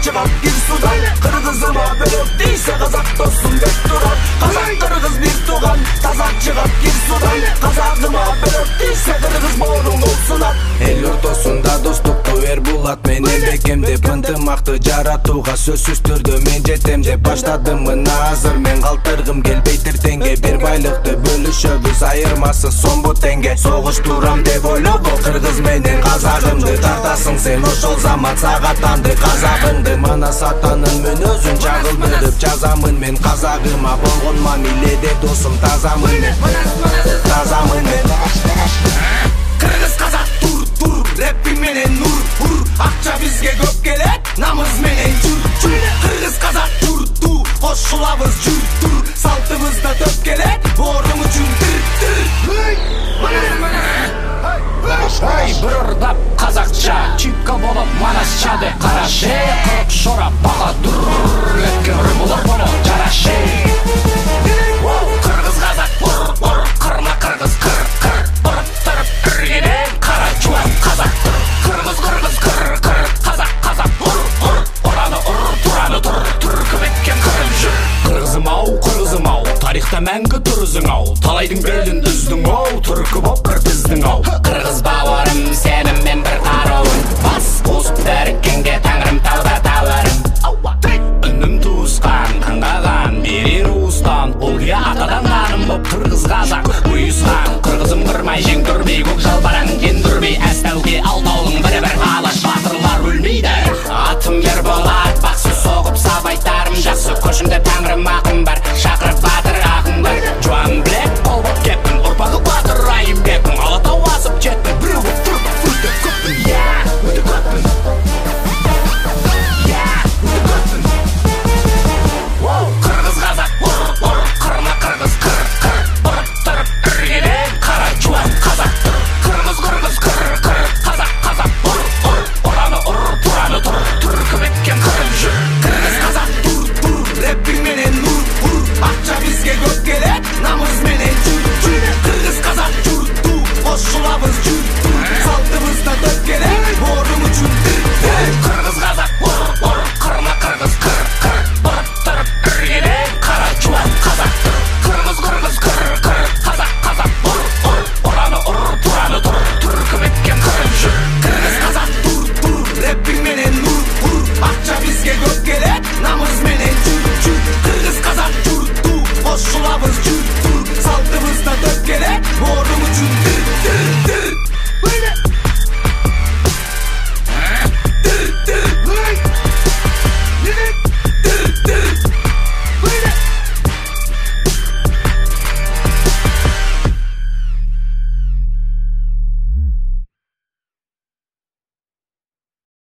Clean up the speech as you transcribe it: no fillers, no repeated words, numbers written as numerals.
çıkar gir sudan. Kırgızıma bölük değilse kazak dostum bek durar. Kazak kırgız bir tuğan taza çıkar gir sudan. Kazakıma bölük değilse kırgız boğulun olsun at. El ortasında dostluktu ver bulat menen bekemde ынтымақты жаратууга сөзсүз түрдө мен жетем деп баштадым мына азыр мен калтыргым келбейт эртеңге бир байлыкты бөлүшөбүз айырмасы сомбу теңге согуштурам деп ойлобо кыргыз менен казагымды тартасың сен ошол замат сагаттанды казагыңды мана сатанын мүнөзүн чагылдырып жазамын мен казагыма болгон мамиледе досум тазамын мен Kırgız kazak tur Rappi menen nur Akça bizge köp kelek Namız menen jür Kırgız kazak tur Koşulabız jür Saltımızda töp kelek Borun üçün tır Ой, bir ırdap kazakça Çipka bolup manasça de Karaşe kırıp şora Bahadur Lekkin rıbılır bunu Caraşe Kırgız kazak vur Kırma kırgız kır Vurup tırıp kırgeden Kara çuvan kazak Kırgız Kazak vur Oranı turanı Türkü betken kırın jür Kırgızım au Tarihta мәңгі тұрызың ау Талайдың белін үздің ау Түркі боп бір біздің ау Кыргыз бауырым сенім мен бір қаруым Бас қосып дәріккенге тәңірім тауда тауырым Үнім туысқан қаңғаған берер уыстан Олғия атадан қаным боп кыргыз қазақ ұйысқан Кыргызым қырмай жең дүрмей көк жалбаран кен дүрмей әстәуге алтаулың бір алаш батырлар өлмейді Атым ер болат бақсы соғып сабайтарым жақсы көшімде тәңірім ақым бар шақырып батыр ақым бар жуан білек қол боп кеппін ұрпағы батыр райым бекпін алатау асып жеттім біреу боп тұрып өте көппін өте көппін Кыргыз қазақ ұр қырма кыргыз кыр ұрып тұрып іргеден қара жуан қазақ кыргыз қазақ ұр ұраны тураны түркі беткен кырын жүр Kırgız kazak tur Rappi menen nur Akça bizge köp kelek Namız menen jür Kırgız kazak tur Koşulabız jür Saltımızda töp kelek Borun üçün Kırgız қазақ ұр қырма кыргыз кыр ұрып тұрып іргеден қара жуан қазақ кыргыз қазақ ұр ұраны тураны түркі беткен кырын жүр Kırgız kazak tur Rappi menen nur Akça bizge köp kelek Namız menen jür Kırgız kazak tur Koşulabız jür Saltımızda töp kelek Borun üçün